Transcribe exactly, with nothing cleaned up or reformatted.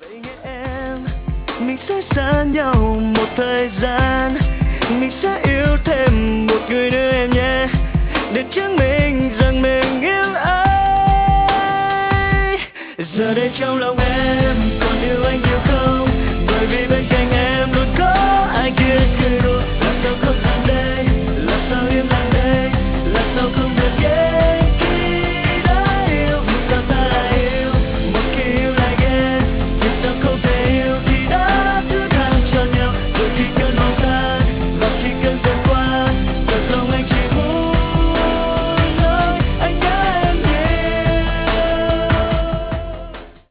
Vậy nghe em, mình sẽ xa nhau một thời gian, mình sẽ yêu thêm một người nữa em nhé, để chứng minh rằng mình yêu ai. Giờ đây trong lòng